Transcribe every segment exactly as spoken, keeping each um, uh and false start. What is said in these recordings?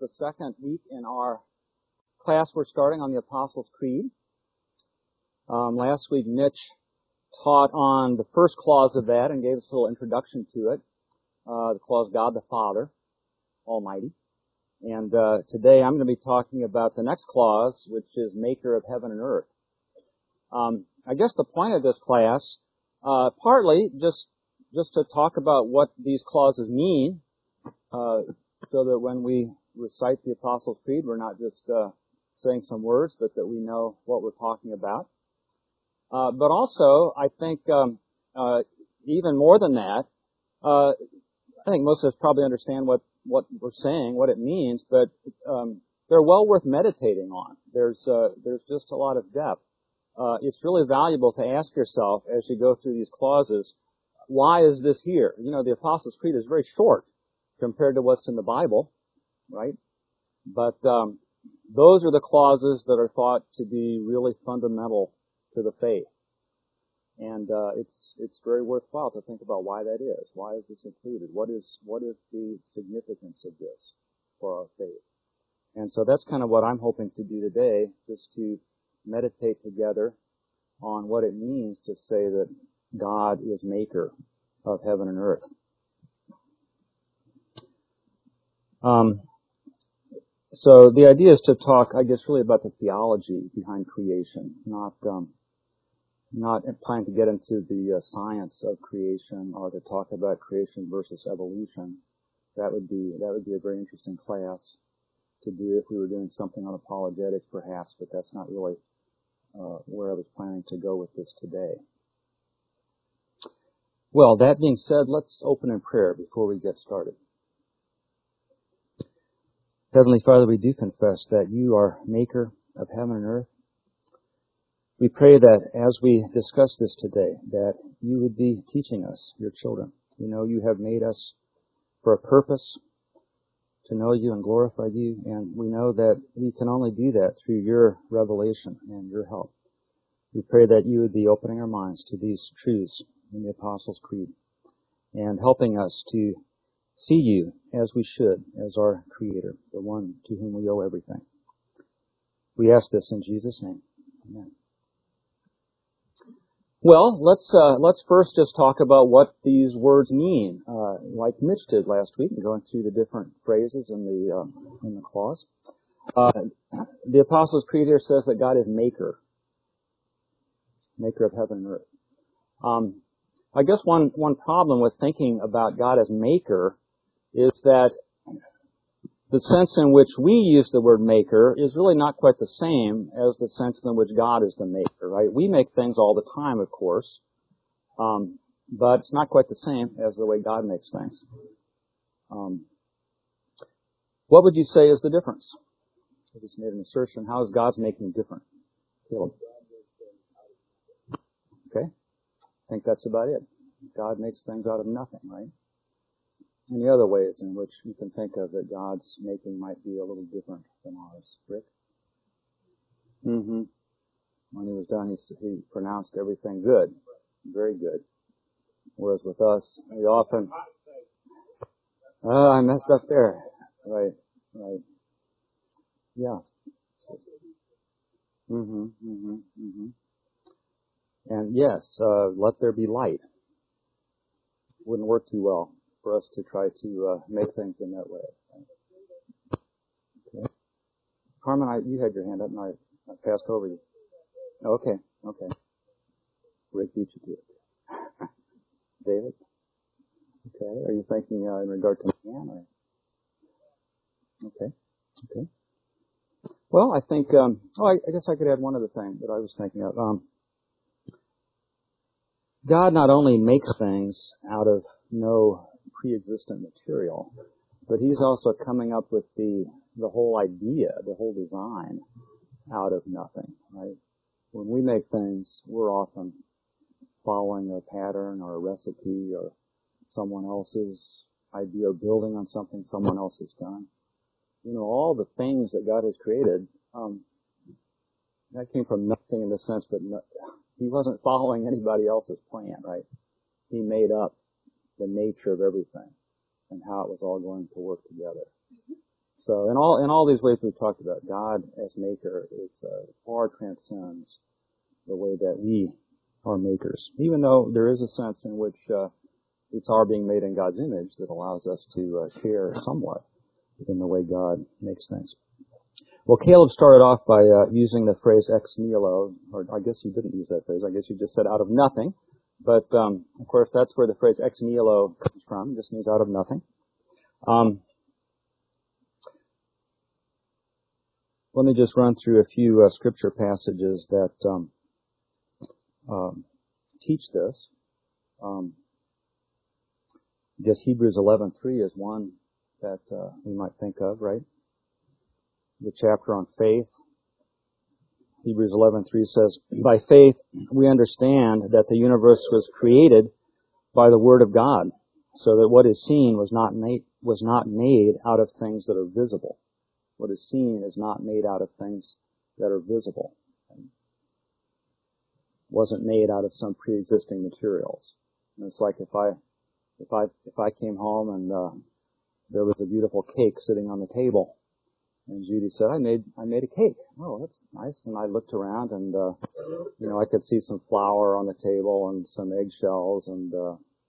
the second week in our class we're starting on the Apostles' Creed. Um, last week, Mitch taught on the first clause of that and gave us a little introduction to it. Uh, the clause, God the Father Almighty. And uh, today I'm going to be talking about the next clause, which is Maker of Heaven and Earth. Um, I guess the point of this class, uh, partly just just to talk about what these clauses mean, uh, so that when we recite the Apostles' Creed, we're not just uh, saying some words, but that we know what we're talking about. Uh, but also, I think um, uh, even more than that, uh, I think most of us probably understand what, what we're saying, what it means, but um, they're well worth meditating on. There's uh, there's just a lot of depth. Uh, it's really valuable to ask yourself as you go through these clauses, why is this here? You know, the Apostles' Creed is very short compared to what's in the Bible, right? But um, those are the clauses that are thought to be really fundamental to the faith. And uh, it's it's very worthwhile to think about why that is. Why is this included? What is what is the significance of this for our faith? And so that's kind of what I'm hoping to do today, just to meditate together on what it means to say that God is maker of heaven and earth. Um, so the idea is to talk, I guess, really about the theology behind creation, not um, not planning to get into the uh, science of creation or to talk about creation versus evolution. That would be that would be a very interesting class to do if we were doing something on apologetics, perhaps, but that's not really uh, where I was planning to go with this today. Well, that being said, let's open in prayer before we get started. Heavenly Father, we do confess that you are maker of heaven and earth. We pray that as we discuss this today, that you would be teaching us, your children. We know you have made us for a purpose, to know you and glorify you, and we know that we can only do that through your revelation and your help. We pray that you would be opening our minds to these truths in the Apostles' Creed and helping us to see you as we should, as our Creator, the one to whom we owe everything. We ask this in Jesus' name. Amen. Well, let's uh, let's first just talk about what these words mean, uh, like Mitch did last week, going through the different phrases in the uh, in the clause. Uh, the Apostles' Creed here says that God is maker, maker of heaven and earth. Um, I guess one one problem with thinking about God as maker is that the sense in which we use the word maker is really not quite the same as the sense in which God is the maker, right? We make things all the time, of course, um, but it's not quite the same as the way God makes things. Um, what would you say is the difference? I just made an assertion. How is God's making different? Caleb. Okay. I think that's about it. God makes things out of nothing, right? Any other ways in which you can think of that God's making might be a little different than ours? Rick? Mm-hmm. When he was done, he, he pronounced everything good. Very good. Whereas with us, we often, oh, I messed up there. Right, right. Yes. Mm-hmm, mm-hmm, mm-hmm. And yes, uh, let there be light. Wouldn't work too well for us to try to uh, make things in that way. Okay. Carmen, I, you had your hand up and I, I passed over you. Okay, okay. Rick beat you to it. David? Okay. Are you thinking uh, in regard to man? Or? Okay, okay. Well, I think, um, oh, I, I guess I could add one other thing that I was thinking of. Um, God not only makes things out of no pre-existent material, but he's also coming up with the the whole idea, the whole design out of nothing, right? When we make things, we're often following a pattern or a recipe or someone else's idea or building on something someone else has done. You know, all the things that God has created, um, that came from nothing in the sense that no, he wasn't following anybody else's plan, right? He made up the nature of everything and how it was all going to work together. So in all in all these ways we've talked about, God as maker is uh, far transcends the way that we are makers. Even though there is a sense in which uh, it's our being made in God's image that allows us to uh, share somewhat in the way God makes things. Well, Caleb started off by uh, using the phrase ex nihilo, or I guess you didn't use that phrase. I guess you just said out of nothing. But um, of course, that's where the phrase ex nihilo comes from. It just means out of nothing. Um, let me just run through a few uh, scripture passages that um, um, teach this. Um, I guess Hebrews eleven three is one that uh, we might think of, right? The chapter on faith. Hebrews eleven three says, "By faith we understand that the universe was created by the word of God, so that what is seen was not made was not made out of things that are visible. What is seen is not made out of things that are visible. It wasn't made out of some pre-existing materials." And it's like if I if I if I came home and uh, there was a beautiful cake sitting on the table. And Judy said, I made, I made a cake. Oh, that's nice. And I looked around and, uh, you know, I could see some flour on the table and some eggshells and, uh,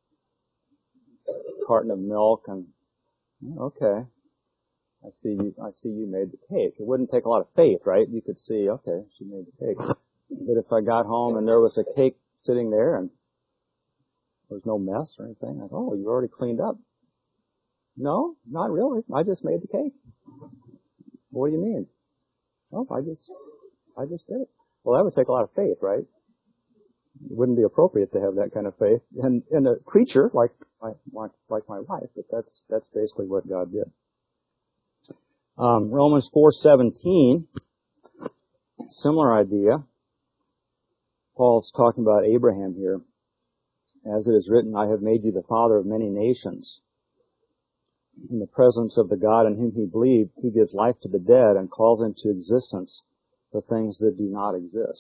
a carton of milk and, okay. I see you, I see you made the cake. It wouldn't take a lot of faith, right? You could see, okay, she made the cake. But if I got home and there was a cake sitting there and there was no mess or anything, I go, oh, you already cleaned up. No, not really. I just made the cake. What do you mean? Oh, I just, I just did it. Well, that would take a lot of faith, right? It wouldn't be appropriate to have that kind of faith in, in a creature like my, like, like my wife, but that's, that's basically what God did. Um, Romans four seventeen, similar idea. Paul's talking about Abraham here. As it is written, I have made you the father of many nations. In the presence of the God in whom he believed, who gives life to the dead and calls into existence the things that do not exist.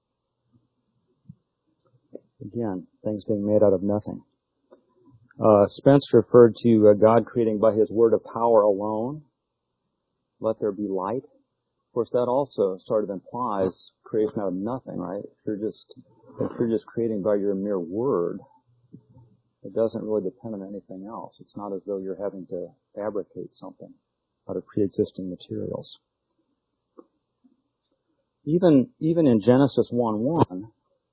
Again, things being made out of nothing. Uh, Spence referred to uh, God creating by his word of power alone. Let there be light. Of course, that also sort of implies creation out of nothing, right? If you're just, if you're just creating by your mere word, it doesn't really depend on anything else. It's not as though you're having to fabricate something out of pre-existing materials. Even, even in Genesis one one,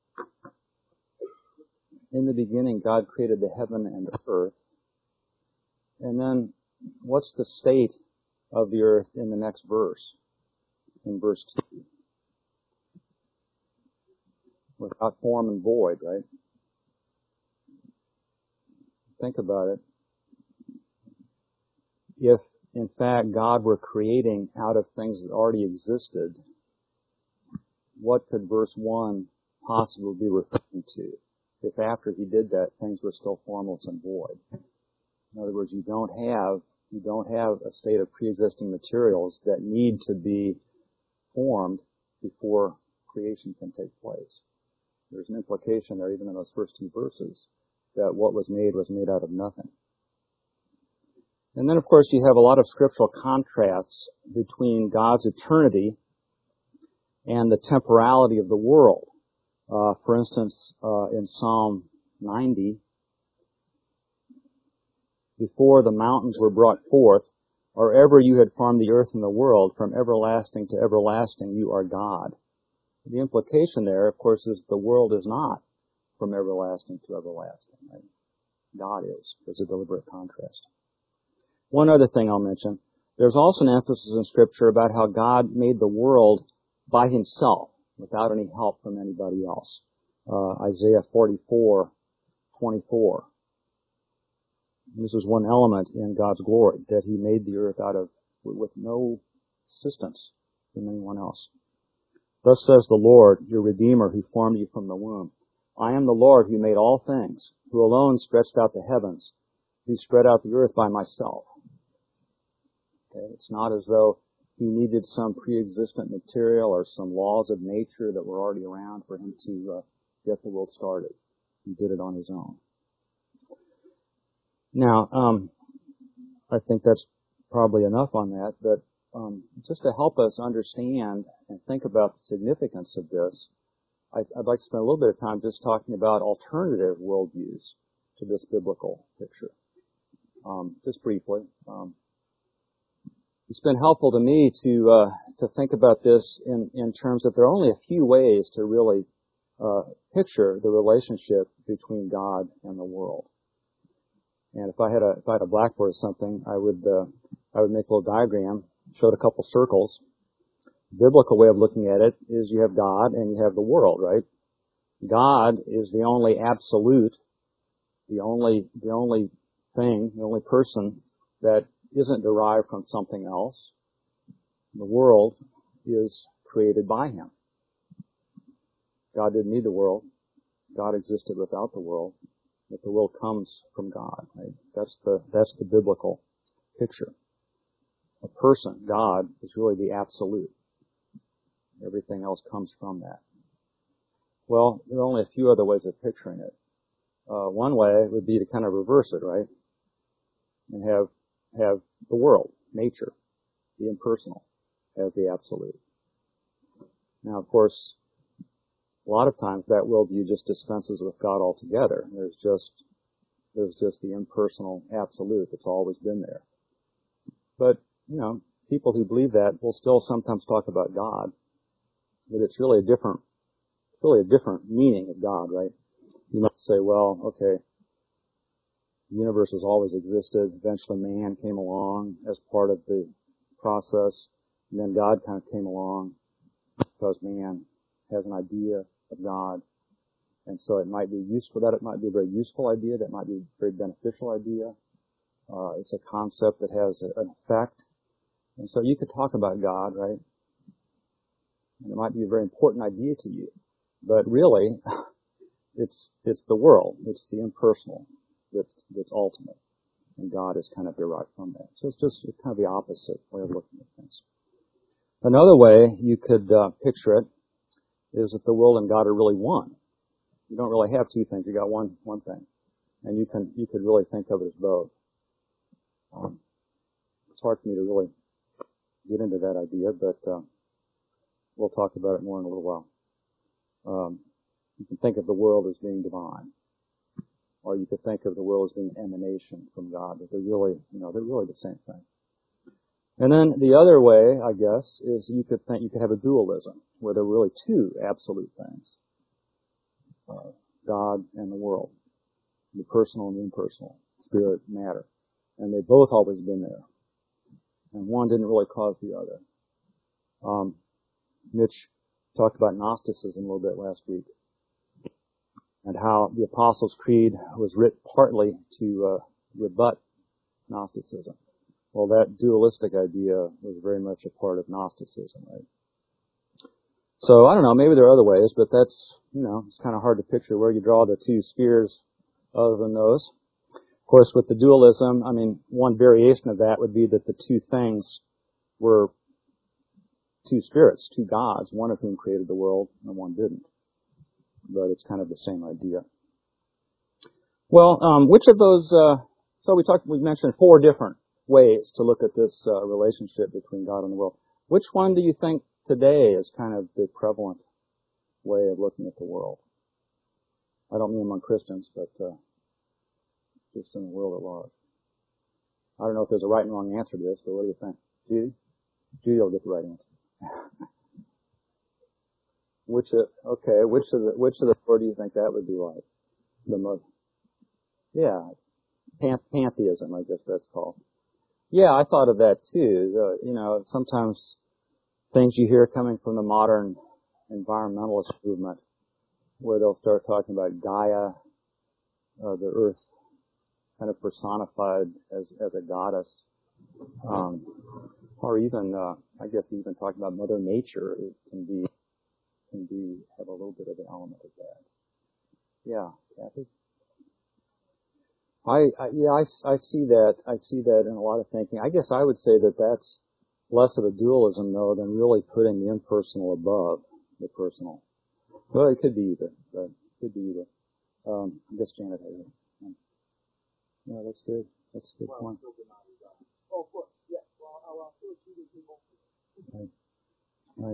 in the beginning God created the heaven and earth. And then what's the state of the earth in the next verse? In verse two. Without form and void, right? Think about it. If, in fact, God were creating out of things that already existed, what could verse one possibly be referring to? If after he did that, things were still formless and void. In other words, you don't have, you don't have a state of pre-existing materials that need to be formed before creation can take place. There's an implication there, even in those first two verses, that what was made was made out of nothing. And then, of course, you have a lot of scriptural contrasts between God's eternity and the temporality of the world. Uh, for instance, uh, in Psalm ninety, before the mountains were brought forth, or ever you had formed the earth and the world, from everlasting to everlasting you are God. The implication there, of course, is the world is not from everlasting to everlasting. Right? God is. There's a deliberate contrast. One other thing I'll mention. There's also an emphasis in Scripture about how God made the world by himself, without any help from anybody else. Uh, Isaiah forty-four twenty-four. This is one element in God's glory, that he made the earth out of, with no assistance from anyone else. Thus says the Lord, your Redeemer, who formed you from the womb. I am the Lord who made all things, who alone stretched out the heavens, who spread out the earth by myself. Okay? It's not as though he needed some pre-existent material or some laws of nature that were already around for him to uh, get the world started. He did it on his own. Now, um, I think that's probably enough on that, but um, just to help us understand and think about the significance of this, I, I'd like to spend a little bit of time just talking about alternative worldviews to this biblical picture, um, just briefly. Um, it's been helpful to me to uh, to think about this in, in terms that there are only a few ways to really uh, picture the relationship between God and the world. And if I had a if I had a blackboard or something, I would uh, I would make a little diagram, showed a couple circles. The biblical way of looking at it is you have God and you have the world, right? God is the only absolute, the only the only thing, the only person that isn't derived from something else. The world is created by Him. God didn't need the world. God existed without the world. But the world comes from God, right? That's the that's the biblical picture. A person, God, is really the absolute. Everything else comes from that. Well, there are only a few other ways of picturing it. Uh, one way would be to kind of reverse it, right? And have have the world, nature, the impersonal, as the absolute. Now, of course, a lot of times that worldview just dispenses with God altogether. There's just there's just the impersonal absolute that's always been there. But, you know, people who believe that will still sometimes talk about God, but it's really a different it's really a different meaning of God, right? You might say, well, okay, the universe has always existed. Eventually man came along as part of the process, and then God kind of came along because man has an idea of God. And so it might be useful, that it might be a very useful idea, that might be a very beneficial idea. Uh, it's a concept that has a, an effect. And so you could talk about God, right? And it might be a very important idea to you. But really, it's, it's the world. It's the impersonal that's, that's ultimate. And God is kind of derived from that. So it's just, it's kind of the opposite way of looking at things. Another way you could uh, picture it is that the world and God are really one. You don't really have two things. You got one one thing, and you can you could really think of it as both. Um, it's hard for me to really get into that idea, but uh, we'll talk about it more in a little while. Um, you can think of the world as being divine, or you could think of the world as being an emanation from God. But they're really, you know, they're really the same thing. And then the other way, I guess, is you could think you could have a dualism where there are really two absolute things. Uh, God and the world, the personal and the impersonal, spirit, matter. And they've both always been there. And one didn't really cause the other. Um, Mitch talked about Gnosticism a little bit last week, and how the Apostles' Creed was written partly to uh, rebut Gnosticism. Well, that dualistic idea was very much a part of Gnosticism, right? So, I don't know, maybe there are other ways, but that's, you know, it's kind of hard to picture where you draw the two spheres other than those. Of course, with the dualism, I mean, one variation of that would be that the two things were two spirits, two gods, one of whom created the world and one didn't. But it's kind of the same idea. Well, um, which of those, uh, so we talked, we mentioned four different ways to look at this uh, relationship between God and the world. Which one do you think today is kind of the prevalent way of looking at the world? I don't mean among Christians, but uh, just in the world at large. I don't know if there's a right and wrong answer to this, but what do you think? Judy? Judy will get the right answer. Which of, okay, which of the, which of the four do you think that would be like? The most, yeah, pan, pantheism, I guess that's called. Yeah, I thought of that too. Uh, you know, sometimes things you hear coming from the modern environmentalist movement, where they'll start talking about Gaia, uh, the earth, kind of personified as as a goddess, um, or even, uh, I guess, even talking about Mother Nature, it can be can be have a little bit of an element of that. Yeah, Kathy. I, I yeah, I, I see that. I see that in a lot of thinking. I guess I would say that that's less of a dualism, though, than really putting the impersonal above the personal. Well, it could be either. But it could be either. Um, I guess Janet has it. Yeah, that's good. That's a good point. Right. Right.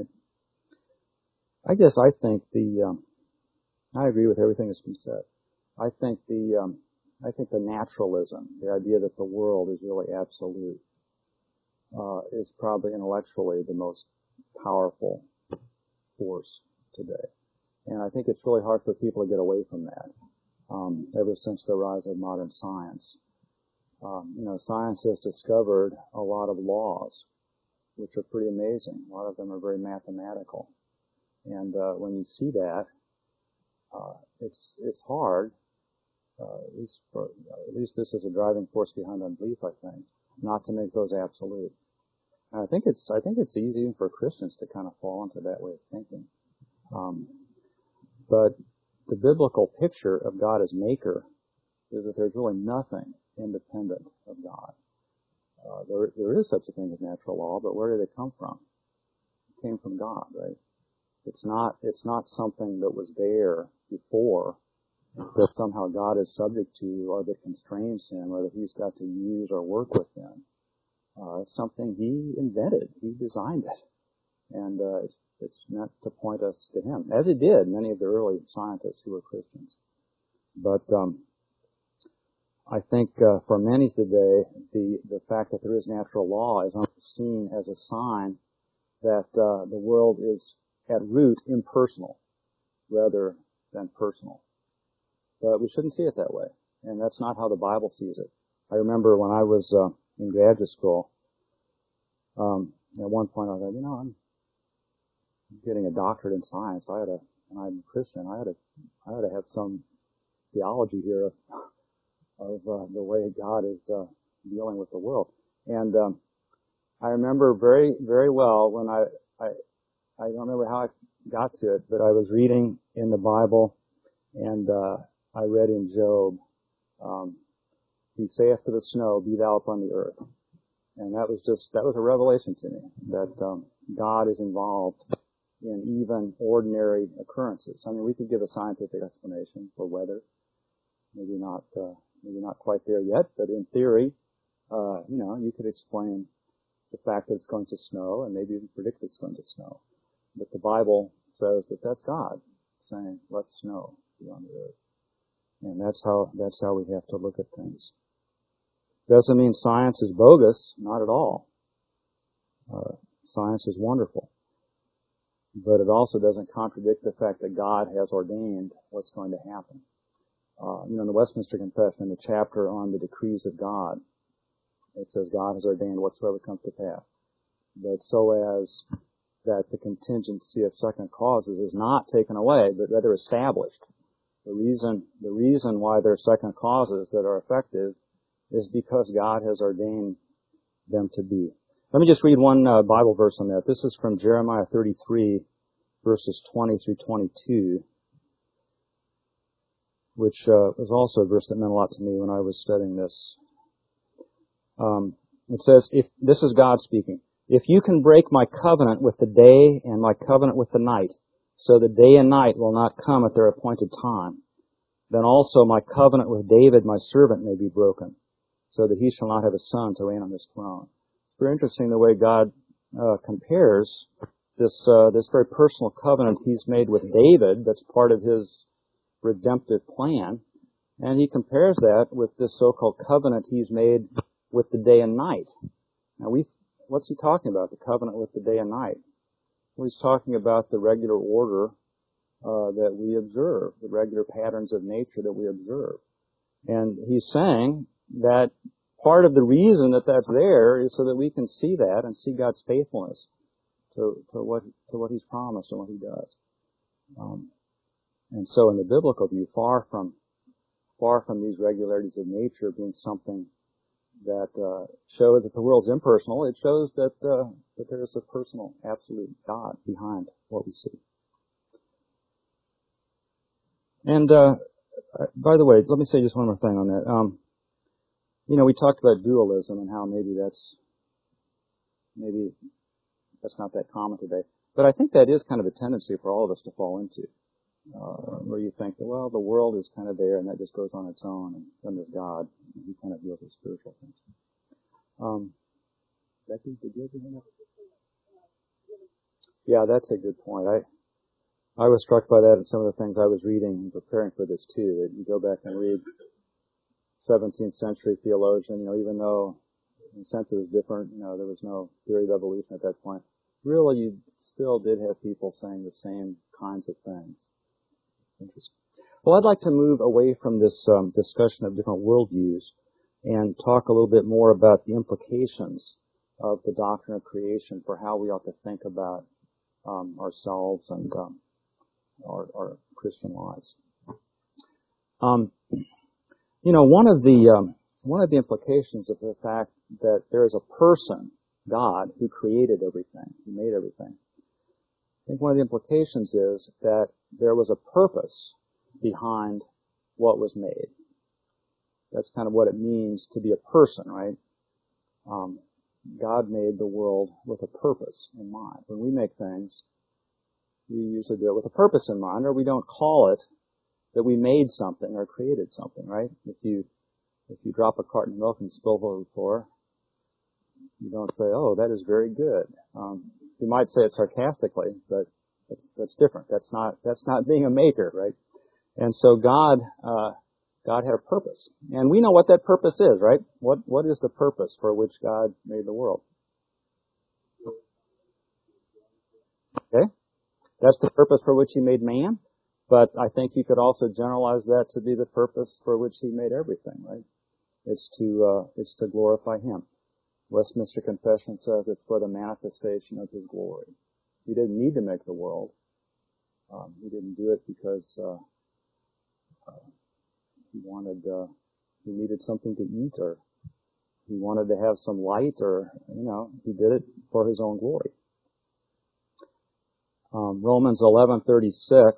I guess I think the, um, I agree with everything that's been said. I think the, um, I think the naturalism, the idea that the world is really absolute, uh, is probably intellectually the most powerful force today. And I think it's really hard for people to get away from that, um, ever since the rise of modern science. Um, you know, science has discovered a lot of laws, which are pretty amazing. A lot of them are very mathematical. And uh, when you see that, uh, it's it's hard. Uh, at least for, at least this is a driving force behind unbelief, I think, not to make those absolute. And I think it's I think it's easy even for Christians to kind of fall into that way of thinking. Um, but the biblical picture of God as maker is that there's really nothing independent of God. Uh, there there is such a thing as natural law, but where did it come from? It came from God, right? It's not, it's not something that was there before that somehow God is subject to or that constrains him or that he's got to use or work within. Uh, it's something he invented. He designed it. And, uh, it's, it's meant to point us to him, as it did many of the early scientists who were Christians. But, um, I think, uh, for many today, the, the fact that there is natural law is seen as a sign that, uh, the world is at root impersonal rather than personal. But we shouldn't see it that way. And that's not how the Bible sees it. I remember when I was uh, in graduate school, um, at one point I was like, you know, I'm getting a doctorate in science. I had a, and I'm a Christian, I had to, I had to have some theology here of, of uh, the way God is uh, dealing with the world. And um, I remember very, very well when I, I, I don't remember how I got to it, but I was reading in the Bible, and uh, I read in Job, um, he saith to the snow, be thou upon the earth. And that was just, that was a revelation to me, that um, God is involved in even ordinary occurrences. I mean, we could give a scientific explanation for weather. Maybe not, uh, maybe not quite there yet, but in theory, uh, you know, you could explain the fact that it's going to snow and maybe even predict it's going to snow. But the Bible says that that's God saying, let snow be on the earth. And that's how, that's how we have to look at things. Doesn't mean science is bogus, not at all. Uh, science is wonderful. But it also doesn't contradict the fact that God has ordained what's going to happen. Uh, you know, in the Westminster Confession, in the chapter on the decrees of God, it says God has ordained whatsoever comes to pass. But so as that the contingency of second causes is not taken away, but rather established. The reason, the reason why there are second causes that are effective is because God has ordained them to be. Let me just read one uh, Bible verse on that. This is from Jeremiah thirty-three, verses twenty through twenty-two, which uh, was also a verse that meant a lot to me when I was studying this. Um, it says, "If this is God speaking, if you can break my covenant with the day and my covenant with the night, so the day and night will not come at their appointed time, then also my covenant with David my servant may be broken, so that he shall not have a son to reign on his throne." It's very interesting the way God uh, compares this uh, this very personal covenant he's made with David that's part of his redemptive plan, and he compares that with this so-called covenant he's made with the day and night. Now, we what's he talking about, the covenant with the day and night? Well, he's talking about the regular order uh, that we observe, the regular patterns of nature that we observe. And he's saying that part of the reason that that's there is so that we can see that and see God's faithfulness to, to what to what he's promised and what he does. Um, and so in the biblical view, far from far from these regularities of nature being something that uh, shows that the world's impersonal, it shows that uh, that there is a personal, absolute God behind what we see. And uh, by the way, let me say just one more thing on that. Um, you know, we talked about dualism and how maybe that's maybe that's not that common today, but I think that is kind of a tendency for all of us to fall into, uh, where you think that, well, the world is kind of there and that just goes on its own, and then there's God, and he kind of deals with spiritual things. Um, Becky, did you ever hear that? Yeah, that's a good point. I I was struck by that in some of the things I was reading and preparing for this too. That you go back and read seventeenth century theologian, you know, even though in a sense it was different, you know, there was no theory of evolution at that point. Really, you still did have people saying the same kinds of things. Interesting. Well, I'd like to move away from this um, discussion of different worldviews and talk a little bit more about the implications of the doctrine of creation for how we ought to think about um, ourselves and um, our, our Christian lives. Um, you know, one of the um, one of the implications of the fact that there is a person, God, who created everything, who made everything. I think one of the implications is that there was a purpose behind what was made. That's kind of what it means to be a person, right? Um, God made the world with a purpose in mind. When we make things, we usually do it with a purpose in mind, or we don't call it that we made something or created something, right? If you if you drop a carton of milk and it spills over the floor, you don't say, "Oh, that is very good." Um, you might say it sarcastically, but that's that's different. That's not that's not being a maker, right? And so God uh, God had a purpose, and we know what that purpose is, right? What what is the purpose for which God made the world? Okay, that's the purpose for which He made man. But I think you could also generalize that to be the purpose for which He made everything, right? It's to uh, it's to glorify Him. Westminster Confession says it's for the manifestation of His glory. He didn't need to make the world. Um, he didn't do it because uh, uh, he wanted uh, he needed something to eat, or he wanted to have some light, or you know, He did it for His own glory. Um, Romans eleven thirty-six,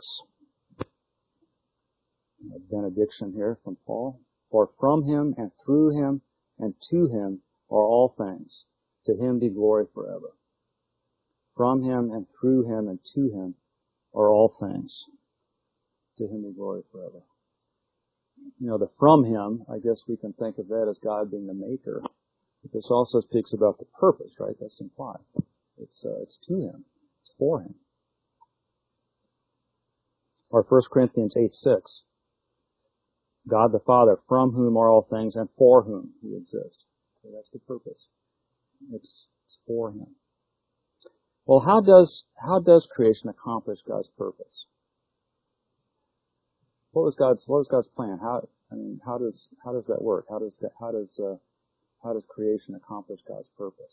a benediction here from Paul. For from Him and through Him and to Him are all things. To Him be glory forever. From Him and through Him and to Him are all things. To Him be glory forever. You know, the from Him, I guess we can think of that as God being the maker. But this also speaks about the purpose, right? That's implied. It's, uh, it's to Him. It's for Him. Or First Corinthians eight six. God the Father, from whom are all things and for whom we exist. So that's the purpose. It's, it's for Him. Well, how does how does creation accomplish God's purpose? What was God's what was God's plan? How I mean, how does how does that work? How does that, how does uh, how does creation accomplish God's purpose?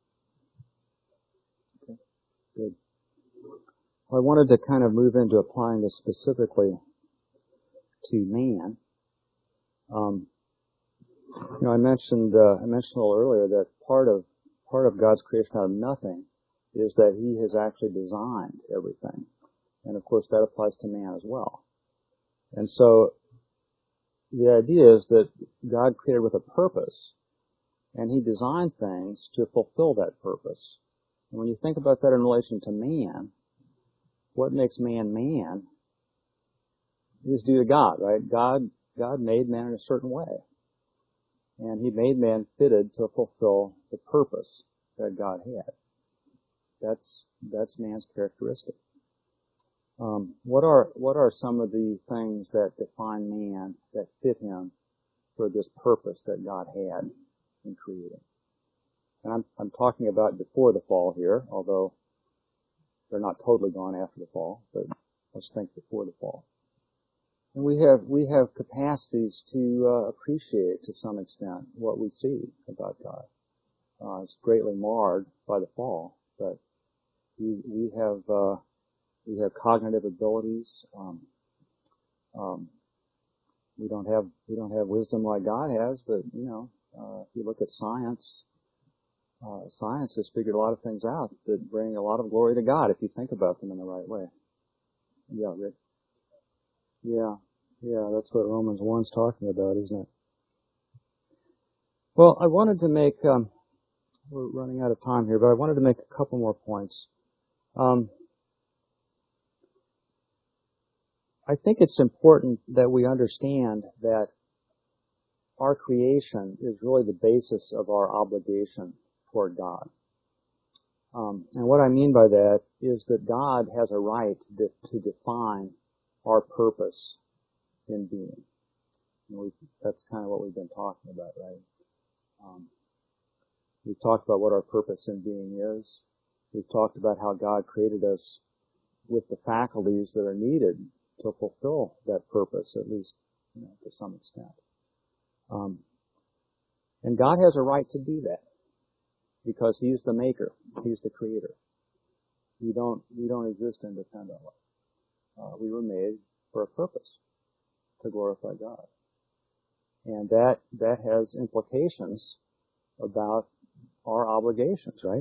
Okay, good. Well, I wanted to kind of move into applying this specifically to man. Um, you know, I mentioned uh, I mentioned a little earlier that part of part of God's creation out of nothing is that He has actually designed everything, and of course that applies to man as well. And so the idea is that God created with a purpose, and He designed things to fulfill that purpose. And when you think about that in relation to man, what makes man man is due to God, right? God God made man in a certain way, and He made man fitted to fulfill the purpose that God had. That's that's man's characteristic. Um, what are what are some of the things that define man that fit him for this purpose that God had in creating? And I'm I'm talking about before the fall here, although they're not totally gone after the fall. But let's think before the fall. And we have we have capacities to uh, appreciate to some extent what we see about God. Uh, it's greatly marred by the fall, but we we have. Uh, We have cognitive abilities. Um, um, we don't have we don't have wisdom like God has, but you know, uh, if you look at science, uh, science has figured a lot of things out that bring a lot of glory to God if you think about them in the right way. Yeah, Rick. Yeah, yeah, that's what Romans one's talking about, isn't it? Well, I wanted to make. Um, we're running out of time here, but I wanted to make a couple more points. Um, I think it's important that we understand that our creation is really the basis of our obligation toward God. Um, and what I mean by that is that God has a right to, to define our purpose in being. And we, that's kind of what we've been talking about, right? Um, we've talked about what our purpose in being is. We've talked about how God created us with the faculties that are needed to fulfill that purpose, at least, you know, to some extent. Um, and God has a right to do that because He's the maker. He's the creator. We don't, we don't exist independently. Uh, we were made for a purpose, to glorify God. And that, that has implications about our obligations, right?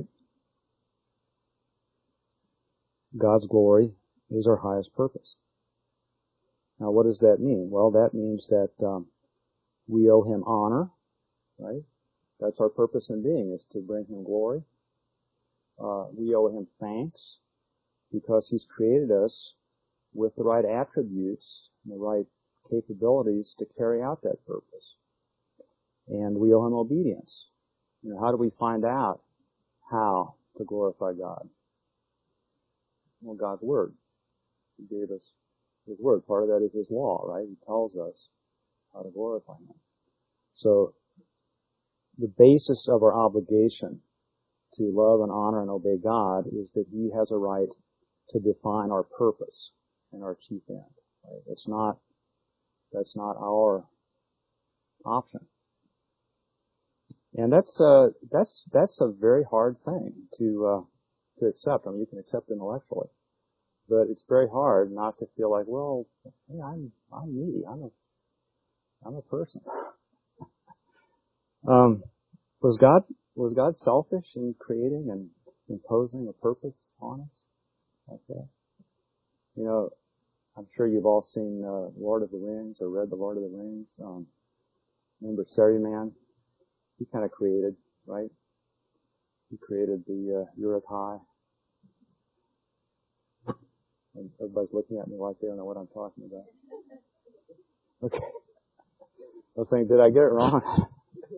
God's glory is our highest purpose. Now, what does that mean? Well, that means that um, we owe Him honor, right? That's our purpose in being, is to bring Him glory. Uh, we owe Him thanks because He's created us with the right attributes and the right capabilities to carry out that purpose. And we owe Him obedience. You know, how do we find out how to glorify God? Well, God's Word. He gave us His Word. Part of that is His law, right? He tells us how to glorify Him. So, the basis of our obligation to love and honor and obey God is that He has a right to define our purpose and our chief end. Right? It's not, that's not our option. And that's, uh, that's, that's a very hard thing to, uh, to accept. I mean, you can accept intellectually, but it's very hard not to feel like, well, hey, I'm, I'm me. I'm a, I'm a person. um, was God, was God selfish in creating and imposing a purpose on us like that? You know, I'm sure you've all seen, uh, Lord of the Rings or read the Lord of the Rings. Um, remember Saruman? He kind of created, right? He created the, uh, Uruk-hai. And everybody's looking at me like they don't know what I'm talking about. Okay. I was thinking, did I get it wrong?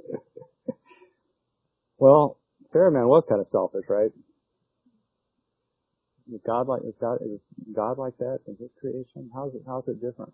Well, Saruman was kind of selfish, right? Is God like, is God, is God like that in His creation? How's it, how's it different?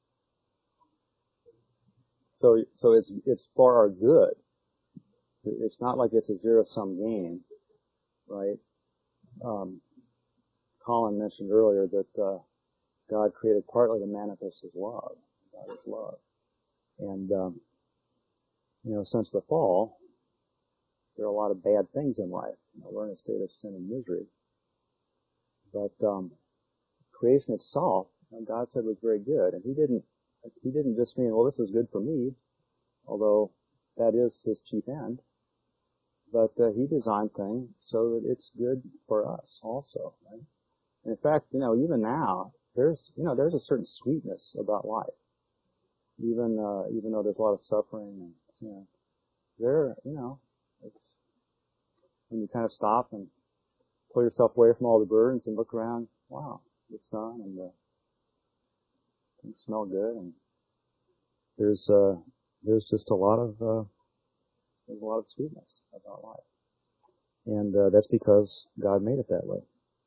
So, so it's, it's for our good. It's not like it's a zero-sum game, right? Um, Colin mentioned earlier that, uh, God created partly to manifest His love. God is love. And, um, you know, since the fall, there are a lot of bad things in life. You know, we're in a state of sin and misery. But, um, creation itself, you know, God said was very good. And He didn't, He didn't just mean, well, this is good for me, although that is His chief end. But, uh, He designed things so that it's good for us also, right? And in fact, you know, even now, there's, you know, there's a certain sweetness about life. Even, uh, even though there's a lot of suffering and sin, there, you know, it's, when you kind of stop and pull yourself away from all the burdens and look around, wow, the sun and the things smell good, and there's, uh, there's just a lot of, uh, there's a lot of sweetness about life. And, uh, that's because God made it that way.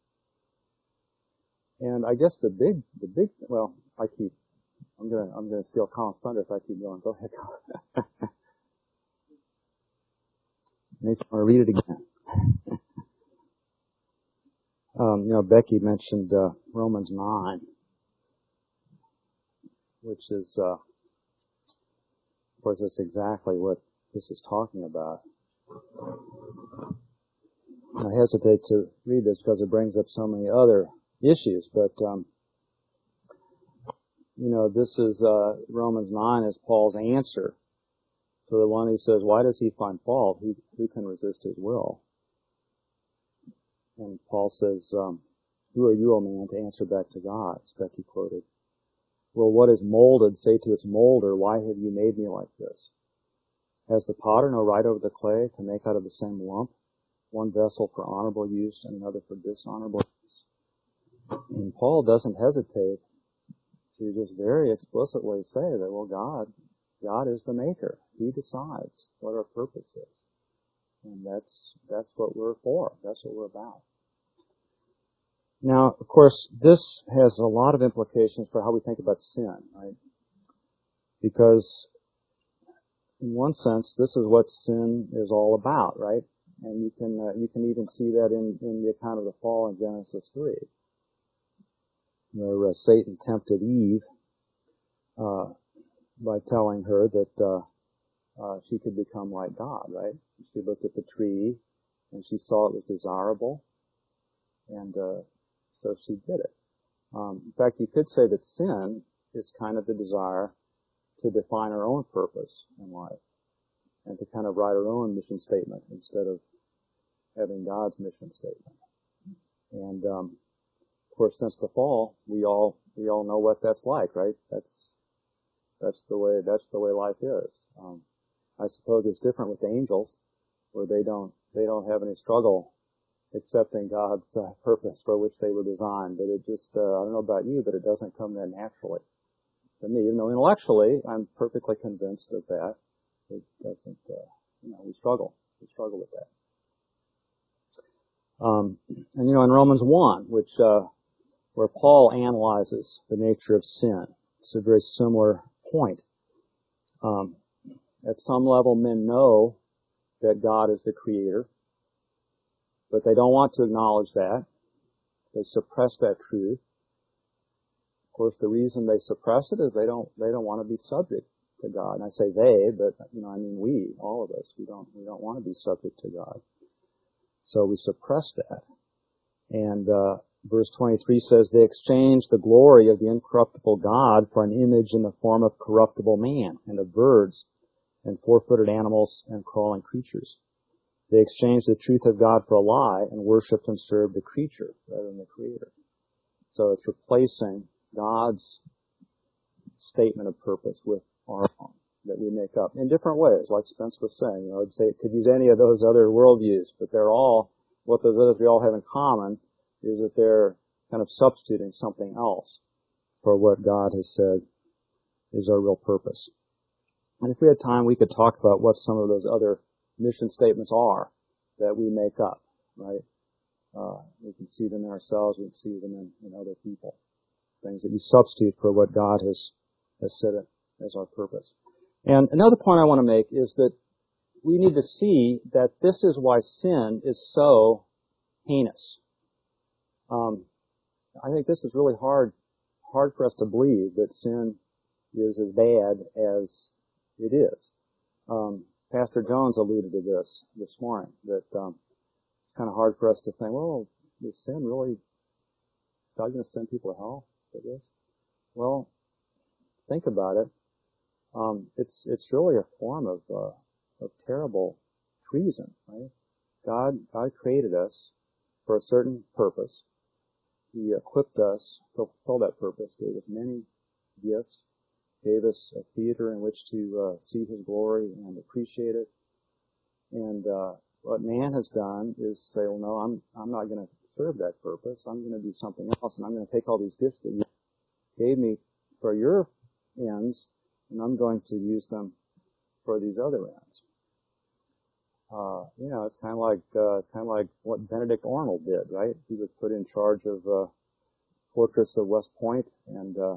And I guess the big, the big, well, I keep, I'm gonna, I'm gonna steal Colin's thunder if I keep going. Go ahead, Colin. Makes me want to read it again. um, you know, Becky mentioned, uh, Romans nine, which is, uh, of course, that's exactly what this is talking about. And I hesitate to read this because it brings up so many other issues, but, um, you know, this is, uh, Romans nine is Paul's answer to the one who says, why does he find fault? Who, who can resist his will? And Paul says, um, who are you, O man, to answer back to God? As Becky quoted. Will what is molded say to its molder, why have you made me like this? Has the potter no right over the clay to make out of the same lump one vessel for honorable use and another for dishonorable use? And Paul doesn't hesitate to just very explicitly say that, well, God, God is the maker. He decides what our purpose is. And that's, that's what we're for. That's what we're about. Now, of course, this has a lot of implications for how we think about sin, right? Because in one sense, this is what sin is all about, right? And you can uh, you can even see that in, in the account of the fall in Genesis three, where uh, Satan tempted Eve uh, by telling her that uh, uh, she could become like God, right? She looked at the tree and she saw it was desirable, and uh, so she did it. Um, in fact, you could say that sin is kind of the desire to define our own purpose in life and to kind of write our own mission statement instead of having God's mission statement. And um, of course, since the fall, we all we all know what that's like, right? That's that's the way that's the way life is. Um, I suppose it's different with the angels, where they don't they don't have any struggle accepting God's uh, purpose for which they were designed. But it just uh, I don't know about you, but it doesn't come that naturally to me. Even though intellectually I'm perfectly convinced of that, it doesn't. Uh, you know, we struggle. We struggle with that. Um, and you know, in Romans one, which uh, where Paul analyzes the nature of sin, it's a very similar point. Um, at some level, men know that God is the creator, but they don't want to acknowledge that. They suppress that truth. Of course, the reason they suppress it is they don't they don't want to be subject to God. And I say they, but you know, I mean we, all of us. We don't we don't want to be subject to God. So we suppress that. And uh, verse twenty-three says, they exchanged the glory of the incorruptible God for an image in the form of corruptible man, and of birds, and four-footed animals, and crawling creatures. They exchanged the truth of God for a lie, and worshipped and served the creature rather than the Creator. So it's replacing God's statement of purpose with our own that we make up in different ways, like Spence was saying. You know, I'd say it could use any of those other worldviews, but they're all, what those other three all have in common is that they're kind of substituting something else for what God has said is our real purpose. And if we had time, we could talk about what some of those other mission statements are that we make up, right? Uh, we can see them in ourselves, we can see them in, in other people. Things that you substitute for what God has, has said as our purpose. And another point I want to make is that we need to see that this is why sin is so heinous. Um, I think this is really hard, hard for us to believe that sin is as bad as it is. Um, Pastor Jones alluded to this this morning, that um, it's kind of hard for us to think, well, is sin really, is God going to send people to hell for this? Well, think about it. Um, it's it's really a form of uh, of terrible treason, right? God God created us for a certain purpose. He equipped us to fulfill that purpose. Gave us many gifts. Gave us a theater in which to uh, see His glory and appreciate it. And uh, what man has done is say, well, no, I'm I'm not going to serve that purpose. I'm going to do something else, and I'm going to take all these gifts that you gave me for your ends, and I'm going to use them for these other ends. Uh, you know, it's kind of like uh, it's kind of like what Benedict Arnold did, right? He was put in charge of uh, Fortress of West Point, and uh,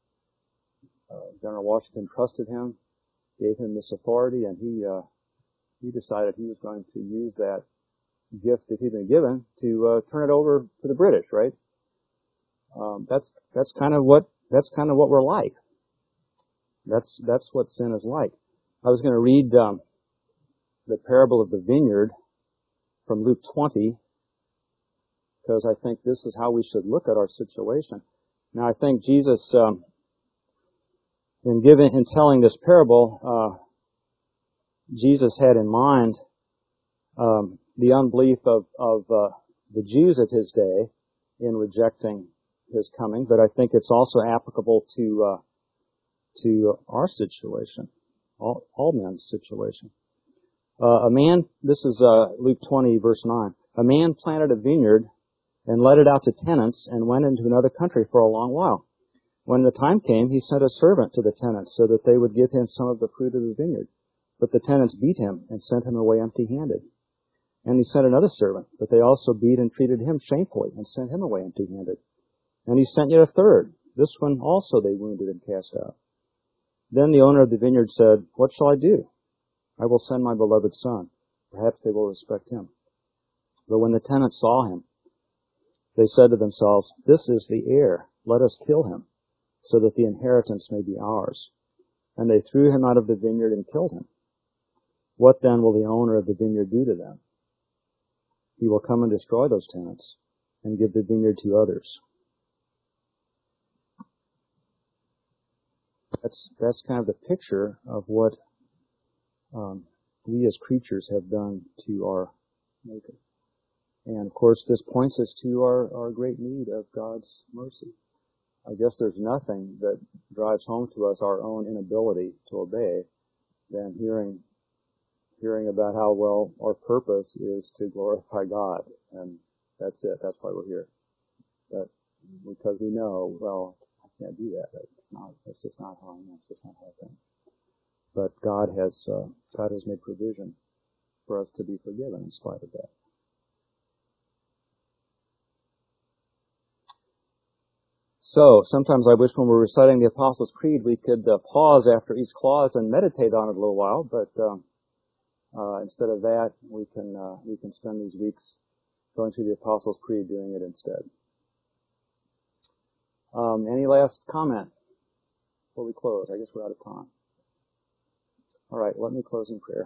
uh, General Washington trusted him, gave him this authority, and he uh, he decided he was going to use that gift that he'd been given to uh, turn it over to the British, right? Um, that's that's kind of what that's kind of what we're like. That's that's what sin is like. I was going to read um, the parable of the vineyard from Luke twenty, because I think this is how we should look at our situation. Now, I think Jesus, um, in giving in telling this parable, uh, Jesus had in mind um, the unbelief of of uh, the Jews of his day in rejecting His coming, but I think it's also applicable to uh, to our situation, all, all men's situation. Uh, a man, this is uh, Luke twenty, verse nine. A man planted a vineyard and let it out to tenants and went into another country for a long while. When the time came, he sent a servant to the tenants so that they would give him some of the fruit of the vineyard. But the tenants beat him and sent him away empty-handed. And he sent another servant, but they also beat and treated him shamefully and sent him away empty-handed. And he sent yet a third. This one also they wounded and cast out. Then the owner of the vineyard said, What shall I do? I will send my beloved son. Perhaps they will respect him. But when the tenants saw him, they said to themselves, This is the heir. Let us kill him, so that the inheritance may be ours. And they threw him out of the vineyard and killed him. What then will the owner of the vineyard do to them? He will come and destroy those tenants and give the vineyard to others. That's that's kind of the picture of what um, we as creatures have done to our Maker. And of course, this points us to our, our great need of God's mercy. I guess there's nothing that drives home to us our own inability to obey than hearing hearing about how, well, our purpose is to glorify God. And that's it. That's why we're here. That because we know, well, I can't do that. That's not, that's just not how I am. It's just not how I think. But God has, uh, God has made provision for us to be forgiven in spite of that. So, sometimes I wish when we're reciting the Apostles' Creed we could uh, pause after each clause and meditate on it a little while, but um, uh, instead of that, we can uh, we can spend these weeks going through the Apostles' Creed, doing it instead. Um, any last comment before we close? I guess we're out of time. All right, let me close in prayer.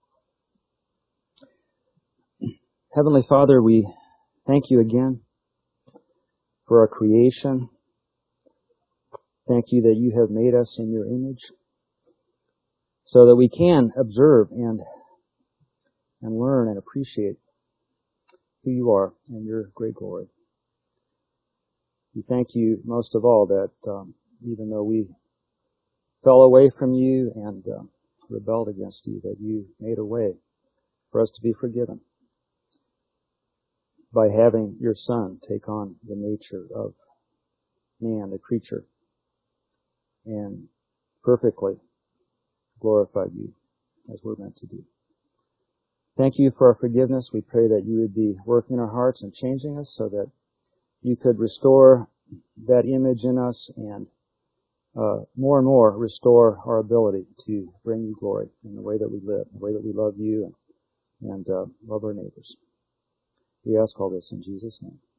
Heavenly Father, we thank you again for our creation. Thank you that you have made us in your image so that we can observe and and learn and appreciate who you are and your great glory. We thank you most of all that um, even though we fell away from you and uh, rebelled against you, that you made a way for us to be forgiven by having your Son take on the nature of man, the creature, and perfectly glorified you as we're meant to do. Thank you for our forgiveness. We pray that you would be working in our hearts and changing us so that you could restore that image in us and uh, more and more restore our ability to bring you glory in the way that we live, the way that we love you and, and uh, love our neighbors. We ask all this in Jesus' name.